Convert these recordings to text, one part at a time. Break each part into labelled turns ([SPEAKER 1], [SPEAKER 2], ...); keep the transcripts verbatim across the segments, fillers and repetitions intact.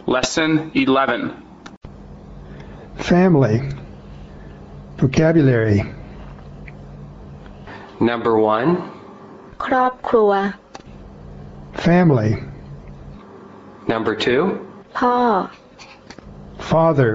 [SPEAKER 1] Lesson eleven.
[SPEAKER 2] Family. Vocabulary.
[SPEAKER 3] Number one.
[SPEAKER 4] ครอบครัว
[SPEAKER 2] Family.
[SPEAKER 3] Number two.
[SPEAKER 4] พ่อ
[SPEAKER 2] Father.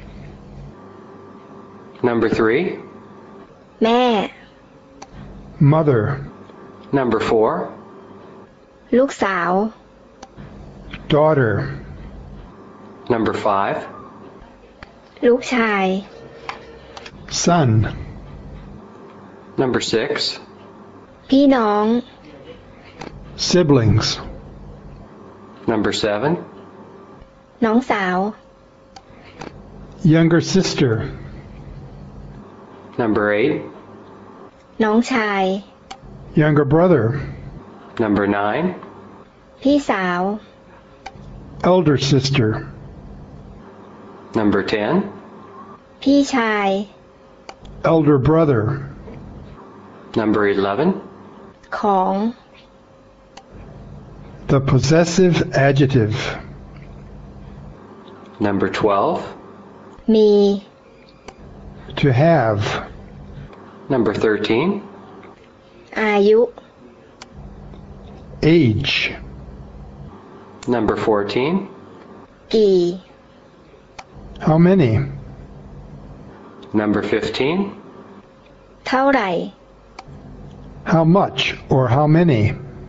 [SPEAKER 3] Number three.
[SPEAKER 4] แม่
[SPEAKER 2] Mother.
[SPEAKER 3] Number four.
[SPEAKER 4] ลูกสาว
[SPEAKER 2] Daughter.
[SPEAKER 3] Number five.
[SPEAKER 4] ลูกชาย
[SPEAKER 2] Son.
[SPEAKER 3] Number six.
[SPEAKER 4] พี่น้อง
[SPEAKER 2] Siblings.
[SPEAKER 3] Number seven.
[SPEAKER 4] น้องสาว
[SPEAKER 2] Younger sister.
[SPEAKER 3] Number eight.
[SPEAKER 4] น้องชาย
[SPEAKER 2] Younger brother.
[SPEAKER 3] Number nine.
[SPEAKER 4] พี่สาว
[SPEAKER 2] Elder sister.
[SPEAKER 3] Number ten.
[SPEAKER 4] พี่ชาย
[SPEAKER 2] Elder brother.
[SPEAKER 3] Number eleven.
[SPEAKER 4] ของ
[SPEAKER 2] The possessive adjective.
[SPEAKER 3] Number twelve.
[SPEAKER 4] มี
[SPEAKER 2] To have.
[SPEAKER 3] Number thirteen.
[SPEAKER 4] อายุ
[SPEAKER 2] Age.
[SPEAKER 3] Number fourteen.
[SPEAKER 4] กี่
[SPEAKER 2] How many?
[SPEAKER 3] Number fifteen.
[SPEAKER 4] เท่าไหร่
[SPEAKER 2] How much or how many?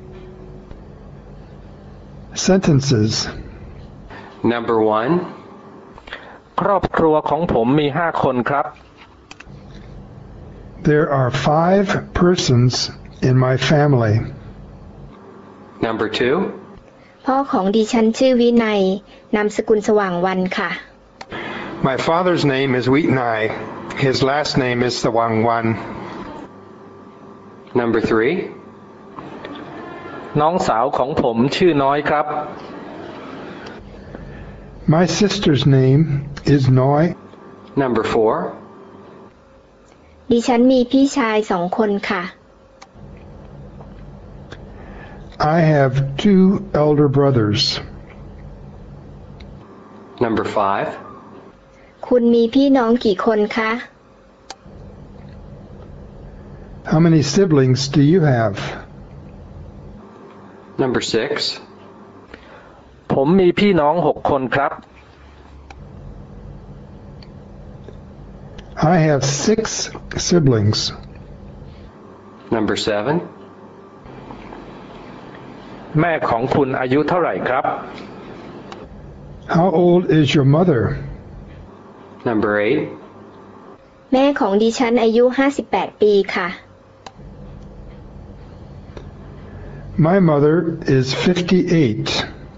[SPEAKER 2] Sentences.
[SPEAKER 3] Number one.
[SPEAKER 5] ครอบครัวของผมมีห้าคนครับ
[SPEAKER 2] There are five persons in my family.
[SPEAKER 3] Number two.
[SPEAKER 4] พ่อของดิฉันชื่อวินัยนามสกุลสว่างวันค่ะ
[SPEAKER 6] My father's name is Wheatnai. His last name is Sawangwan.
[SPEAKER 3] Number three.
[SPEAKER 5] น้องสาวของผมชื่อน้อยครับ
[SPEAKER 2] My sister's name is Noi.
[SPEAKER 3] Number four.
[SPEAKER 4] ดิฉันมีพี่ชายสองคนค่ะ
[SPEAKER 2] I have two elder brothers.
[SPEAKER 3] Number five.
[SPEAKER 4] คุณมีพี่น้องกี่คนคะ
[SPEAKER 2] How many siblings do you have?
[SPEAKER 3] Number six.
[SPEAKER 5] ผมมีพี่น้องหกคนครับ
[SPEAKER 2] I have six siblings.
[SPEAKER 3] Number seven.
[SPEAKER 5] แม่ของคุณอายุเท่าไหร่ครับ
[SPEAKER 2] How old is your mother?
[SPEAKER 3] Number eight.
[SPEAKER 4] แม่ของดิฉันอายุห้าสิบแปดปีค่ะ
[SPEAKER 2] My mother is fifty-eight.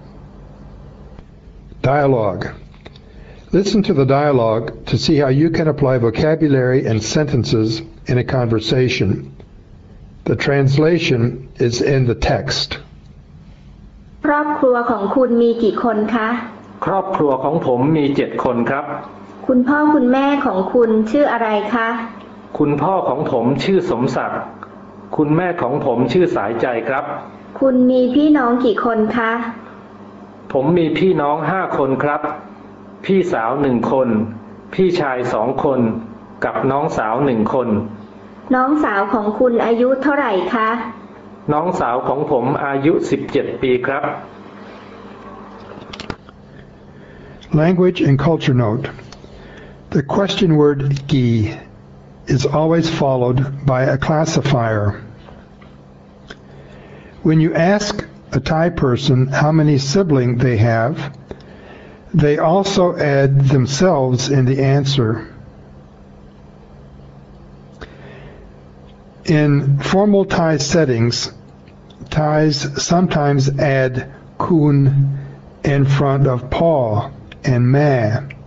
[SPEAKER 2] Dialogue. Listen to the dialogue to see how you can apply vocabulary and sentences in a conversation. The translation is in the text.
[SPEAKER 4] ครอบครัวของคุณมีกี่คนคะ
[SPEAKER 5] ครอบครัวของผมมีเจ็ดคนครับ
[SPEAKER 4] คุณพ่อคุณแม่ของคุณชื่ออะไรคะ
[SPEAKER 5] คุณพ่อของผมชื่อสมศักดิ์คุณแม่ของผมชื่อสายใจครับ
[SPEAKER 4] คุณมีพี่น้องกี่คนคะ
[SPEAKER 5] ผมมีพี่น้องห้าคนครับ พี่สาวหนึ่งคน พี่ชายสองคน กับน้องสาวหนึ่งคน
[SPEAKER 4] น้องสาวของคุณอายุเท่าไหร่คะ
[SPEAKER 5] น้องสาวของผมอายุสิบเจ็ดปีครับ
[SPEAKER 2] Language and culture note. The question word gi is always followed by a classifier. When you ask a Thai person how many siblings they have, they also add themselves in the answer. In formal Thai settings, Thais sometimes add kun in front of pa and ma.